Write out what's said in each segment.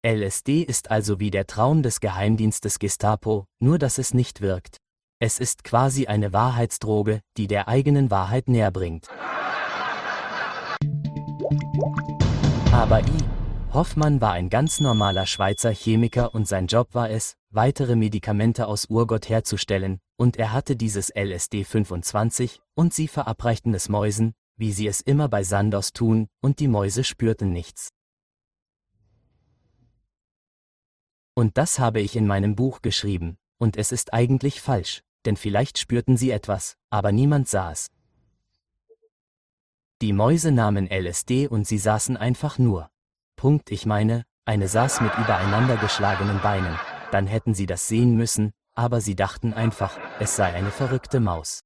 LSD ist also wie der Traum des Geheimdienstes Gestapo, nur dass es nicht wirkt. Es ist quasi eine Wahrheitsdroge, die der eigenen Wahrheit näher bringt. Aber Hoffmann war ein ganz normaler Schweizer Chemiker und sein Job war es, weitere Medikamente aus Urgott herzustellen, und er hatte dieses LSD 25, und sie verabreichten es Mäusen, wie sie es immer bei Sandoz tun, und die Mäuse spürten nichts. Und das habe ich in meinem Buch geschrieben, und es ist eigentlich falsch, denn vielleicht spürten sie etwas, aber niemand sah es. Die Mäuse nahmen LSD und sie saßen einfach nur. Punkt. Ich meine, eine saß mit übereinander geschlagenen Beinen, dann hätten sie das sehen müssen, aber sie dachten einfach, es sei eine verrückte Maus.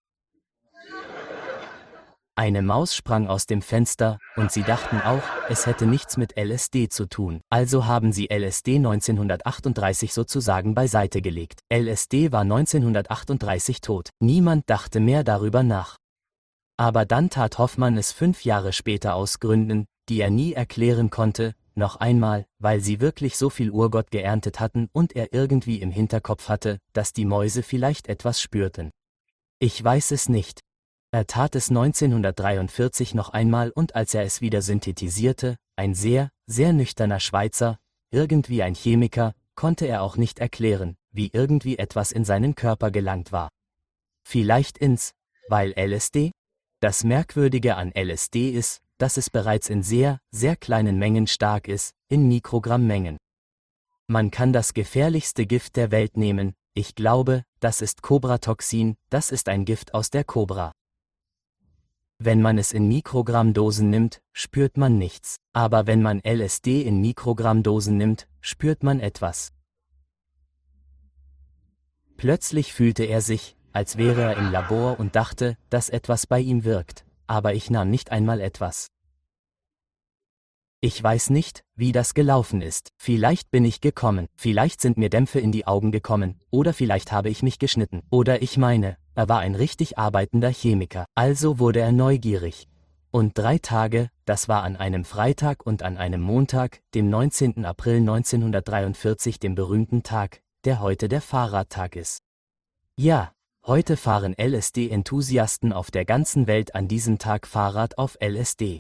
Eine Maus sprang aus dem Fenster, und sie dachten auch, es hätte nichts mit LSD zu tun. Also haben sie LSD 1938 sozusagen beiseite gelegt. LSD war 1938 tot. Niemand dachte mehr darüber nach. Aber dann tat Hoffmann es 5 Jahre später aus Gründen, die er nie erklären konnte, noch einmal, weil sie wirklich so viel Urgott geerntet hatten und er irgendwie im Hinterkopf hatte, dass die Mäuse vielleicht etwas spürten. Ich weiß es nicht. Er tat es 1943 noch einmal und als er es wieder synthetisierte, ein sehr, sehr nüchterner Schweizer, irgendwie ein Chemiker, konnte er auch nicht erklären, wie irgendwie etwas in seinen Körper gelangt war. Vielleicht weil LSD? Das Merkwürdige an LSD ist, dass es bereits in sehr, sehr kleinen Mengen stark ist, in Mikrogrammmengen. Man kann das gefährlichste Gift der Welt nehmen, ich glaube, das ist Kobratoxin, das ist ein Gift aus der Kobra. Wenn man es in Mikrogrammdosen nimmt, spürt man nichts, aber wenn man LSD in Mikrogrammdosen nimmt, spürt man etwas. Plötzlich fühlte er sich, als wäre er im Labor und dachte, dass etwas bei ihm wirkt, aber ich nahm nicht einmal etwas. Ich weiß nicht, wie das gelaufen ist. Vielleicht bin ich gekommen, vielleicht sind mir Dämpfe in die Augen gekommen, oder vielleicht habe ich mich geschnitten. Oder ich meine, er war ein richtig arbeitender Chemiker. Also wurde er neugierig. Und 3 Tage, das war an einem Freitag und an einem Montag, dem 19. April 1943, dem berühmten Tag, der heute der Fahrradtag ist. Ja, heute fahren LSD-Enthusiasten auf der ganzen Welt an diesem Tag Fahrrad auf LSD.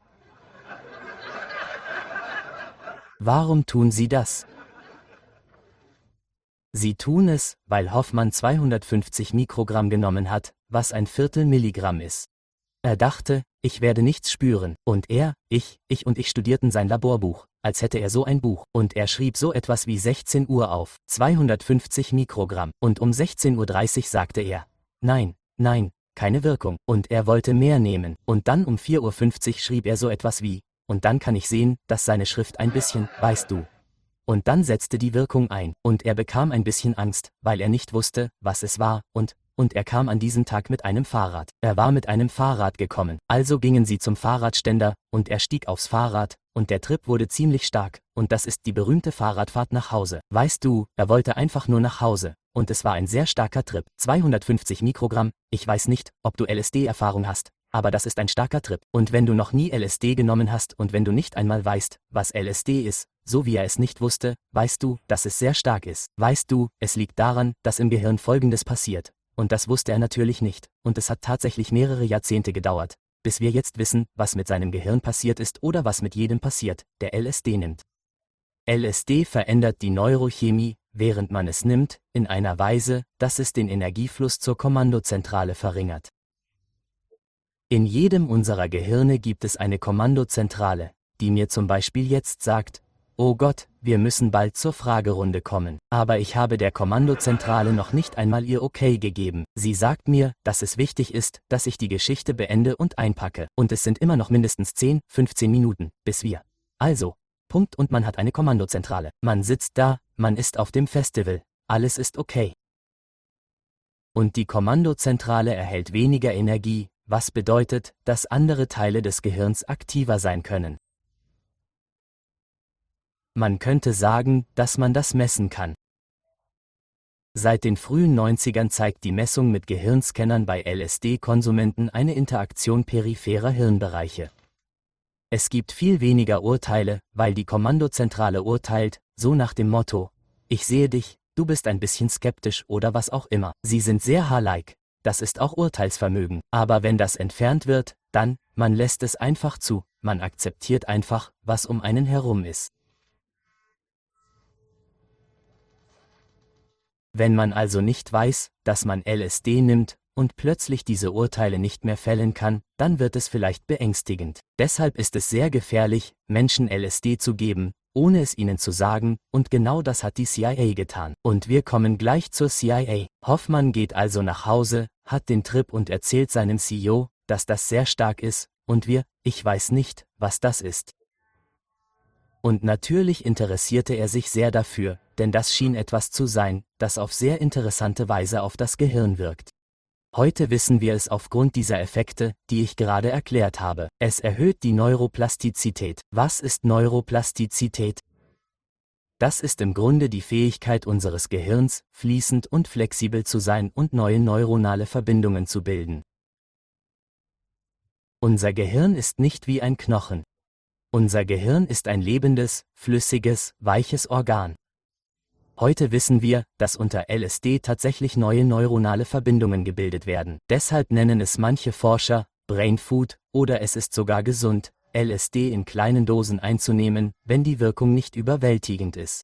Warum tun sie das? Sie tun es, weil Hoffmann 250 Mikrogramm genommen hat, was ein Viertel Milligramm ist. Er dachte, ich werde nichts spüren, und ich studierten sein Laborbuch, als hätte er so ein Buch, und er schrieb so etwas wie 16 Uhr auf, 250 Mikrogramm, und um 16:30 Uhr sagte er, nein, keine Wirkung, und er wollte mehr nehmen, und dann um 4:50 Uhr schrieb er so etwas wie, und dann kann ich sehen, dass seine Schrift ein bisschen, weißt du. Und dann setzte die Wirkung ein, und er bekam ein bisschen Angst, weil er nicht wusste, was es war, und er kam an diesem Tag mit einem Fahrrad. Er war mit einem Fahrrad gekommen, also gingen sie zum Fahrradständer, und er stieg aufs Fahrrad, und der Trip wurde ziemlich stark, und das ist die berühmte Fahrradfahrt nach Hause. Weißt du, er wollte einfach nur nach Hause, und es war ein sehr starker Trip. 250 Mikrogramm, ich weiß nicht, ob du LSD-Erfahrung hast, aber das ist ein starker Trip. Und wenn du noch nie LSD genommen hast und wenn du nicht einmal weißt, was LSD ist, so wie er es nicht wusste, weißt du, dass es sehr stark ist. Weißt du, es liegt daran, dass im Gehirn Folgendes passiert. Und das wusste er natürlich nicht. Und es hat tatsächlich mehrere Jahrzehnte gedauert, bis wir jetzt wissen, was mit seinem Gehirn passiert ist oder was mit jedem passiert, der LSD nimmt. LSD verändert die Neurochemie, während man es nimmt, in einer Weise, dass es den Energiefluss zur Kommandozentrale verringert. In jedem unserer Gehirne gibt es eine Kommandozentrale, die mir zum Beispiel jetzt sagt, oh Gott, wir müssen bald zur Fragerunde kommen. Aber ich habe der Kommandozentrale noch nicht einmal ihr Okay gegeben. Sie sagt mir, dass es wichtig ist, dass ich die Geschichte beende und einpacke. Und es sind immer noch mindestens 10, 15 Minuten, bis wir. Also, Punkt, und man hat eine Kommandozentrale. Man sitzt da, man ist auf dem Festival, alles ist okay. Und die Kommandozentrale erhält weniger Energie, was bedeutet, dass andere Teile des Gehirns aktiver sein können. Man könnte sagen, dass man das messen kann. Seit den frühen 90ern zeigt die Messung mit Gehirnscannern bei LSD-Konsumenten eine Interaktion peripherer Hirnbereiche. Es gibt viel weniger Urteile, weil die Kommandozentrale urteilt, so nach dem Motto: Ich sehe dich, du bist ein bisschen skeptisch oder was auch immer. Sie sind sehr haarlike. Das ist auch Urteilsvermögen. Aber wenn das entfernt wird, dann, man lässt es einfach zu, man akzeptiert einfach, was um einen herum ist. Wenn man also nicht weiß, dass man LSD nimmt und plötzlich diese Urteile nicht mehr fällen kann, dann wird es vielleicht beängstigend. Deshalb ist es sehr gefährlich, Menschen LSD zu geben, ohne es ihnen zu sagen, und genau das hat die CIA getan. Und wir kommen gleich zur CIA. Hoffmann geht also nach Hause, hat den Trip und erzählt seinem CEO, dass das sehr stark ist, und ich weiß nicht, was das ist. Und natürlich interessierte er sich sehr dafür, denn das schien etwas zu sein, das auf sehr interessante Weise auf das Gehirn wirkt. Heute wissen wir es aufgrund dieser Effekte, die ich gerade erklärt habe. Es erhöht die Neuroplastizität. Was ist Neuroplastizität? Das ist im Grunde die Fähigkeit unseres Gehirns, fließend und flexibel zu sein und neue neuronale Verbindungen zu bilden. Unser Gehirn ist nicht wie ein Knochen. Unser Gehirn ist ein lebendes, flüssiges, weiches Organ. Heute wissen wir, dass unter LSD tatsächlich neue neuronale Verbindungen gebildet werden. Deshalb nennen es manche Forscher Brain Food, oder es ist sogar gesund, LSD in kleinen Dosen einzunehmen, wenn die Wirkung nicht überwältigend ist.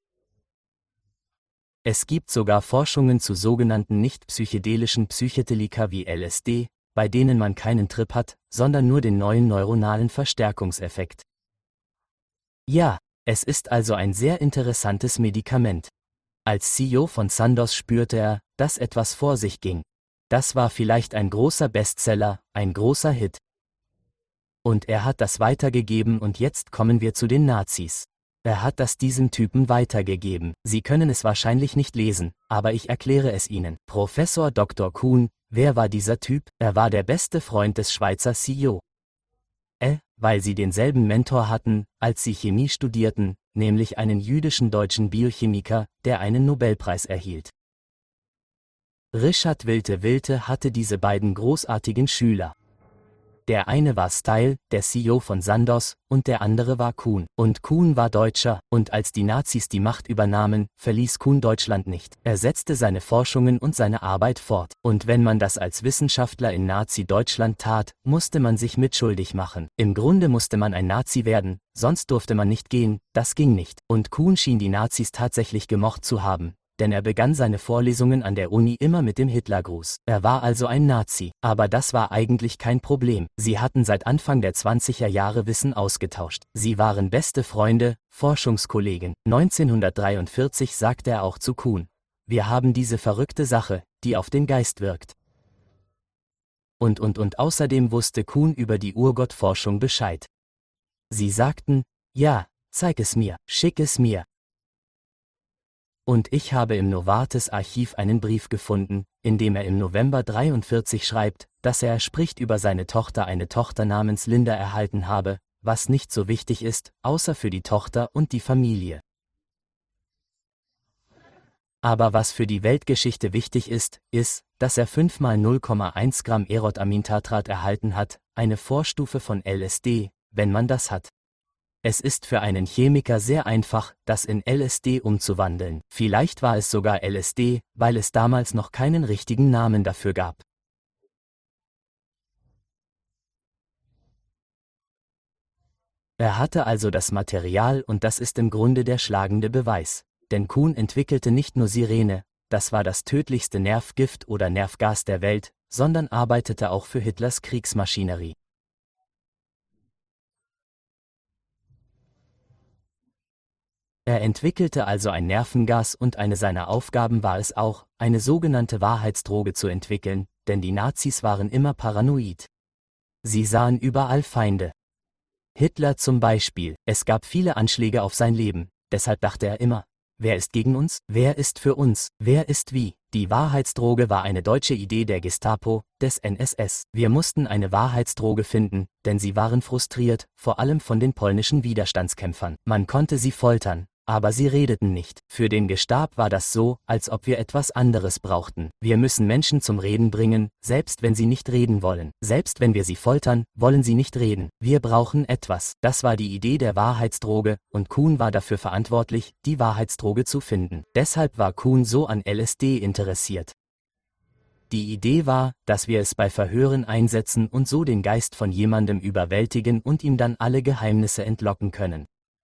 Es gibt sogar Forschungen zu sogenannten nicht-psychedelischen Psychedelika wie LSD, bei denen man keinen Trip hat, sondern nur den neuen neuronalen Verstärkungseffekt. Ja, es ist also ein sehr interessantes Medikament. Als CEO von Sandoz spürte er, dass etwas vor sich ging. Das war vielleicht ein großer Bestseller, ein großer Hit. Und er hat das weitergegeben und jetzt kommen wir zu den Nazis. Er hat das diesem Typen weitergegeben. Sie können es wahrscheinlich nicht lesen, aber ich erkläre es Ihnen. Professor Dr. Kuhn, wer war dieser Typ? Er war der beste Freund des Schweizer CEO. Weil sie denselben Mentor hatten, als sie Chemie studierten, nämlich einen jüdischen deutschen Biochemiker, der einen Nobelpreis erhielt. Richard Wilte hatte diese beiden großartigen Schüler. Der eine war Style, der CEO von Sandoz, und der andere war Kuhn. Und Kuhn war Deutscher, und als die Nazis die Macht übernahmen, verließ Kuhn Deutschland nicht. Er setzte seine Forschungen und seine Arbeit fort. Und wenn man das als Wissenschaftler in Nazi-Deutschland tat, musste man sich mitschuldig machen. Im Grunde musste man ein Nazi werden, sonst durfte man nicht gehen, das ging nicht. Und Kuhn schien die Nazis tatsächlich gemocht zu haben, denn er begann seine Vorlesungen an der Uni immer mit dem Hitlergruß. Er war also ein Nazi, aber das war eigentlich kein Problem. Sie hatten seit Anfang der 20er Jahre Wissen ausgetauscht. Sie waren beste Freunde, Forschungskollegen. 1943 sagte er auch zu Kuhn: Wir haben diese verrückte Sache, die auf den Geist wirkt. Und außerdem wusste Kuhn über die Urgottforschung Bescheid. Sie sagten: Ja, zeig es mir, schick es mir. Und ich habe im Novartis-Archiv einen Brief gefunden, in dem er im November 43 schreibt, dass er spricht über seine Tochter, eine Tochter namens Linda erhalten habe, was nicht so wichtig ist, außer für die Tochter und die Familie. Aber was für die Weltgeschichte wichtig ist, dass er 5 mal 0,1 Gramm Erotamintartrat erhalten hat, eine Vorstufe von LSD, wenn man das hat. Es ist für einen Chemiker sehr einfach, das in LSD umzuwandeln. Vielleicht war es sogar LSD, weil es damals noch keinen richtigen Namen dafür gab. Er hatte also das Material und das ist im Grunde der schlagende Beweis. Denn Kuhn entwickelte nicht nur Sirene, das war das tödlichste Nervgift oder Nervgas der Welt, sondern arbeitete auch für Hitlers Kriegsmaschinerie. Er entwickelte also ein Nervengas und eine seiner Aufgaben war es auch, eine sogenannte Wahrheitsdroge zu entwickeln, denn die Nazis waren immer paranoid. Sie sahen überall Feinde. Hitler zum Beispiel, es gab viele Anschläge auf sein Leben, deshalb dachte er immer: Wer ist gegen uns? Wer ist für uns? Wer ist wie? Die Wahrheitsdroge war eine deutsche Idee der Gestapo, des NSS. Wir mussten eine Wahrheitsdroge finden, denn sie waren frustriert, vor allem von den polnischen Widerstandskämpfern. Man konnte sie foltern, aber sie redeten nicht. Für den Gestab war das so, als ob wir etwas anderes brauchten. Wir müssen Menschen zum Reden bringen, selbst wenn sie nicht reden wollen. Selbst wenn wir sie foltern, wollen sie nicht reden. Wir brauchen etwas. Das war die Idee der Wahrheitsdroge, und Kuhn war dafür verantwortlich, die Wahrheitsdroge zu finden. Deshalb war Kuhn so an LSD interessiert. Die Idee war, dass wir es bei Verhören einsetzen und so den Geist von jemandem überwältigen und ihm dann alle Geheimnisse entlocken können.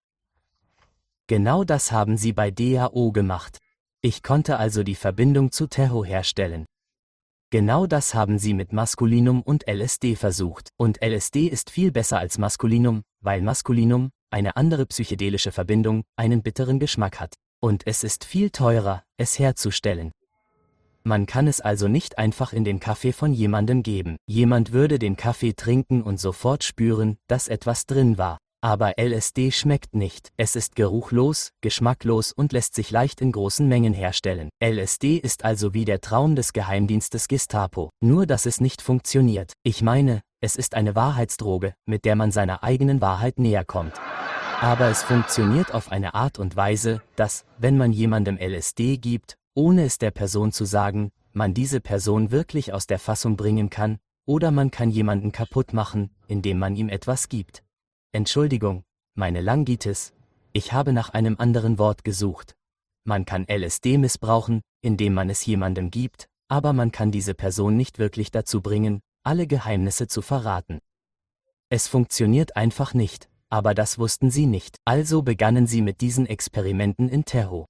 Genau das haben sie bei DAO gemacht. Ich konnte also die Verbindung zu Tejo herstellen. Genau das haben sie mit Maskulinum und LSD versucht. Und LSD ist viel besser als Maskulinum, weil Maskulinum, eine andere psychedelische Verbindung, einen bitteren Geschmack hat. Und es ist viel teurer, es herzustellen. Man kann es also nicht einfach in den Kaffee von jemandem geben. Jemand würde den Kaffee trinken und sofort spüren, dass etwas drin war. Aber LSD schmeckt nicht. Es ist geruchlos, geschmacklos und lässt sich leicht in großen Mengen herstellen. LSD ist also wie der Traum des Geheimdienstes Gestapo. Nur dass es nicht funktioniert. Ich meine, es ist eine Wahrheitsdroge, mit der man seiner eigenen Wahrheit näher kommt. Aber es funktioniert auf eine Art und Weise, dass, wenn man jemandem LSD gibt, ohne es der Person zu sagen, man diese Person wirklich aus der Fassung bringen kann, oder man kann jemanden kaputt machen, indem man ihm etwas gibt. Entschuldigung, meine Langitis, ich habe nach einem anderen Wort gesucht. Man kann LSD missbrauchen, indem man es jemandem gibt, aber man kann diese Person nicht wirklich dazu bringen, alle Geheimnisse zu verraten. Es funktioniert einfach nicht, aber das wussten sie nicht. Also begannen sie mit diesen Experimenten in Tejo.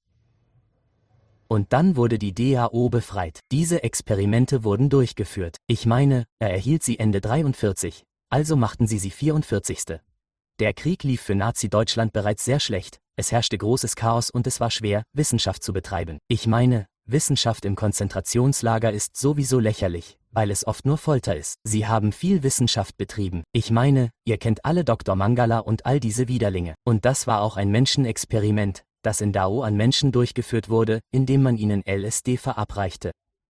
Und dann wurde die DAO befreit. Diese Experimente wurden durchgeführt. Ich meine, er erhielt sie Ende 43, also machten sie 44. Der Krieg lief für Nazi-Deutschland bereits sehr schlecht, es herrschte großes Chaos und es war schwer, Wissenschaft zu betreiben. Ich meine, Wissenschaft im Konzentrationslager ist sowieso lächerlich, weil es oft nur Folter ist. Sie haben viel Wissenschaft betrieben. Ich meine, ihr kennt alle Dr. Mangala und all diese Widerlinge. Und das war auch ein Menschenexperiment, das in Dao an Menschen durchgeführt wurde, indem man ihnen LSD verabreichte.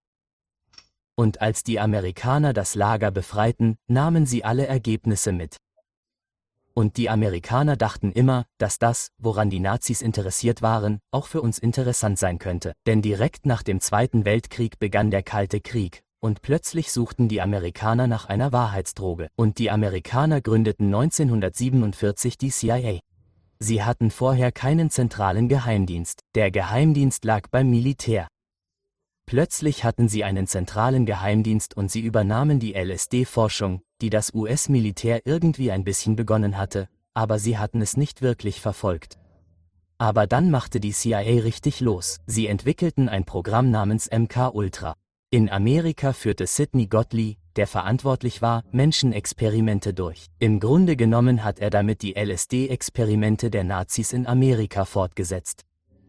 Und als die Amerikaner das Lager befreiten, nahmen sie alle Ergebnisse mit. Und die Amerikaner dachten immer, dass das, woran die Nazis interessiert waren, auch für uns interessant sein könnte. Denn direkt nach dem Zweiten Weltkrieg begann der Kalte Krieg, und plötzlich suchten die Amerikaner nach einer Wahrheitsdroge. Und die Amerikaner gründeten 1947 die CIA. Sie hatten vorher keinen zentralen Geheimdienst. Der Geheimdienst lag beim Militär. Plötzlich hatten sie einen zentralen Geheimdienst und sie übernahmen die LSD-Forschung, die das US-Militär irgendwie ein bisschen begonnen hatte, aber sie hatten es nicht wirklich verfolgt. Aber dann machte die CIA richtig los. Sie entwickelten ein Programm namens MK-Ultra. In Amerika führte Sidney Gottlieb, der verantwortlich war, Menschenexperimente durch. Im Grunde genommen hat er damit die LSD-Experimente der Nazis in Amerika fortgesetzt.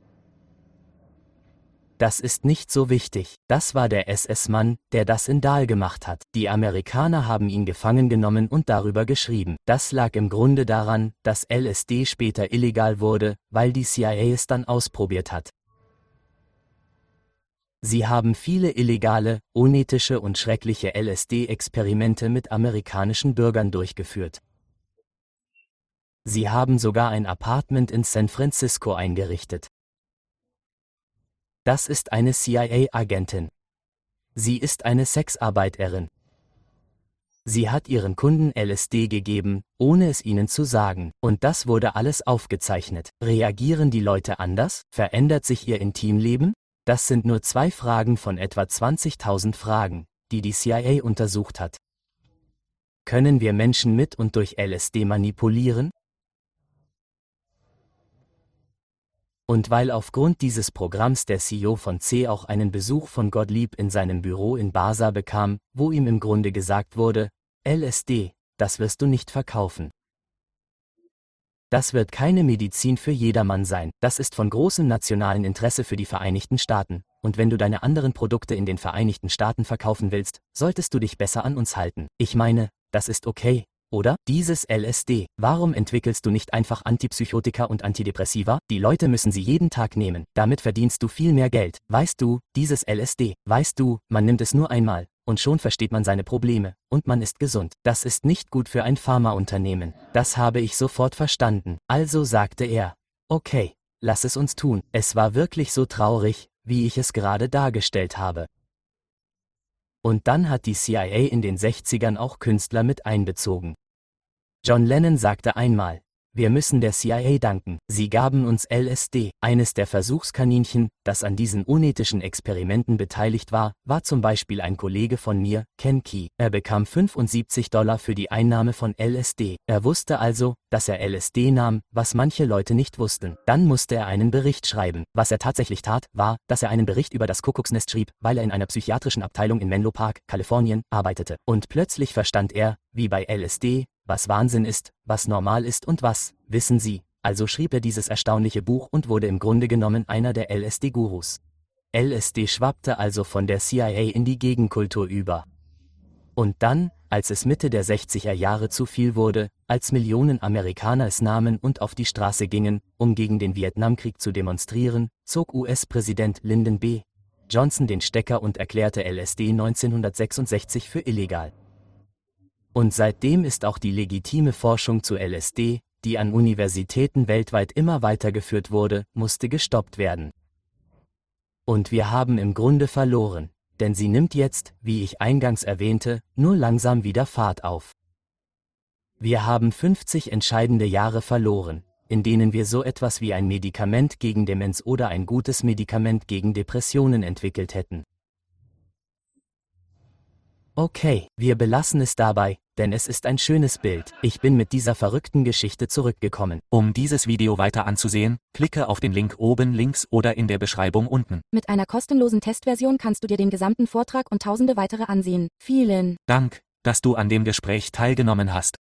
Das ist nicht so wichtig. Das war der SS-Mann, der das in Dahl gemacht hat. Die Amerikaner haben ihn gefangen genommen und darüber geschrieben. Das lag im Grunde daran, dass LSD später illegal wurde, weil die CIA es dann ausprobiert hat. Sie haben viele illegale, unethische und schreckliche LSD-Experimente mit amerikanischen Bürgern durchgeführt. Sie haben sogar ein Apartment in San Francisco eingerichtet. Das ist eine CIA-Agentin. Sie ist eine Sexarbeiterin. Sie hat ihren Kunden LSD gegeben, ohne es ihnen zu sagen. Und das wurde alles aufgezeichnet. Reagieren die Leute anders? Verändert sich ihr Intimleben? Das sind nur 2 Fragen von etwa 20.000 Fragen, die die CIA untersucht hat. Können wir Menschen mit und durch LSD manipulieren? Und weil aufgrund dieses Programms der CEO von C auch einen Besuch von Gottlieb in seinem Büro in Basel bekam, wo ihm im Grunde gesagt wurde, LSD, das wirst du nicht verkaufen. Das wird keine Medizin für jedermann sein. Das ist von großem nationalen Interesse für die Vereinigten Staaten. Und wenn du deine anderen Produkte in den Vereinigten Staaten verkaufen willst, solltest du dich besser an uns halten. Ich meine, das ist okay, oder? Dieses LSD. Warum entwickelst du nicht einfach Antipsychotika und Antidepressiva? Die Leute müssen sie jeden Tag nehmen. Damit verdienst du viel mehr Geld. Weißt du, dieses LSD, weißt du, man nimmt es nur einmal. Und schon versteht man seine Probleme, und man ist gesund. Das ist nicht gut für ein Pharmaunternehmen. Das habe ich sofort verstanden. Also sagte er, okay, lass es uns tun. Es war wirklich so traurig, wie ich es gerade dargestellt habe. Und dann hat die CIA in den 60ern auch Künstler mit einbezogen. John Lennon sagte einmal: Wir müssen der CIA danken, sie gaben uns LSD. Eines der Versuchskaninchen, das an diesen unethischen Experimenten beteiligt war zum Beispiel ein Kollege von mir, Ken Key. Er bekam $75 für die Einnahme von LSD. Er wusste also, dass er LSD nahm, was manche Leute nicht wussten. Dann musste er einen Bericht schreiben. Was er tatsächlich tat, war, dass er einen Bericht über das Kuckucksnest schrieb, weil er in einer psychiatrischen Abteilung in Menlo Park, Kalifornien, arbeitete. Und plötzlich verstand er, wie bei LSD, was Wahnsinn ist, was normal ist und was, wissen Sie. Also schrieb er dieses erstaunliche Buch und wurde im Grunde genommen einer der LSD-Gurus. LSD schwappte also von der CIA in die Gegenkultur über. Und dann, als es Mitte der 60er Jahre zu viel wurde, als Millionen Amerikaner es nahmen und auf die Straße gingen, um gegen den Vietnamkrieg zu demonstrieren, zog US-Präsident Lyndon B. Johnson den Stecker und erklärte LSD 1966 für illegal. Und seitdem ist auch die legitime Forschung zu LSD, die an Universitäten weltweit immer weitergeführt wurde, musste gestoppt werden. Und wir haben im Grunde verloren, denn sie nimmt jetzt, wie ich eingangs erwähnte, nur langsam wieder Fahrt auf. Wir haben 50 entscheidende Jahre verloren, in denen wir so etwas wie ein Medikament gegen Demenz oder ein gutes Medikament gegen Depressionen entwickelt hätten. Okay, wir belassen es dabei, denn es ist ein schönes Bild. Ich bin mit dieser verrückten Geschichte zurückgekommen. Um dieses Video weiter anzusehen, klicke auf den Link oben links oder in der Beschreibung unten. Mit einer kostenlosen Testversion kannst du dir den gesamten Vortrag und tausende weitere ansehen. Vielen Dank, dass du an dem Gespräch teilgenommen hast.